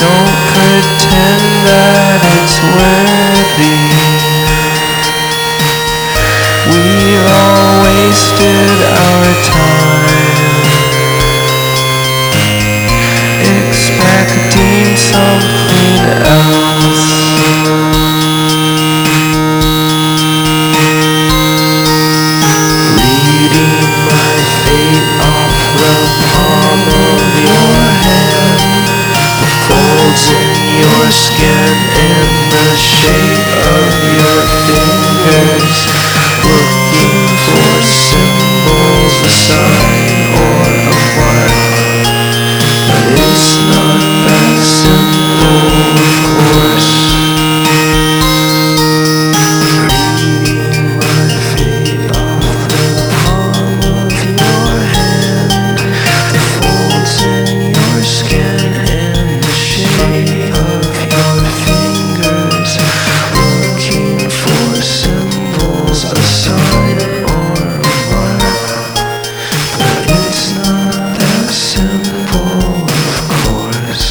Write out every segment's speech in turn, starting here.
Don't pretend that it's worthy. We've all wasted our time expecting something else. Reading my fate off the palm of your hand, the folds in your skin and the shape of your fingers, looking for symbols, a sign or a mark. But it's not that simple, of course. Reading my fate off the palm of your hand, the folds in your skin and the shape of your fingers, looking for symbols, a sign or a mark. But it's not that simple, of course.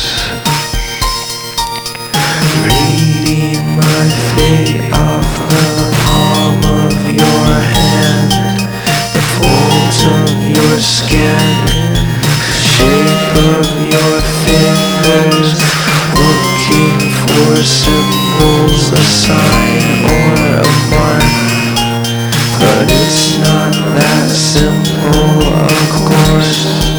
Reading my fate off the palm of your hand, the folds of your skin, shape of your fingers, looking for symbols, a sign or a mark. But it's not that simple, of course.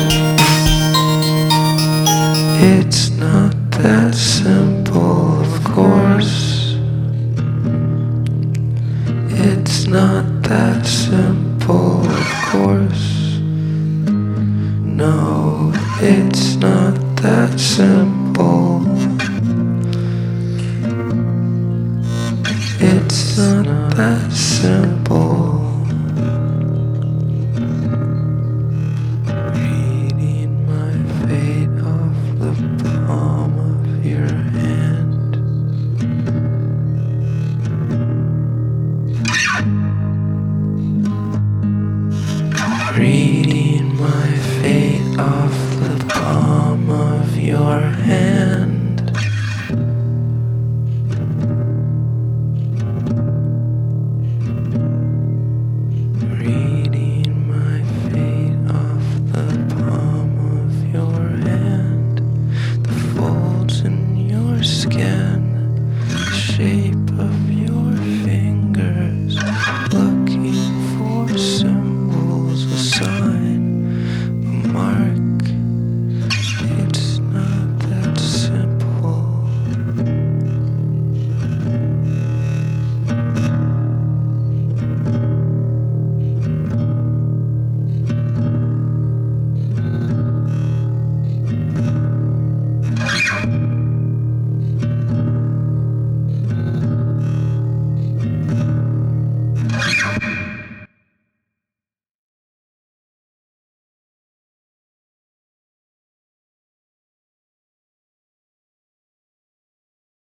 It's not that simple, of course. It's not that simple, of course. No, it's not that simple. It's not that simple.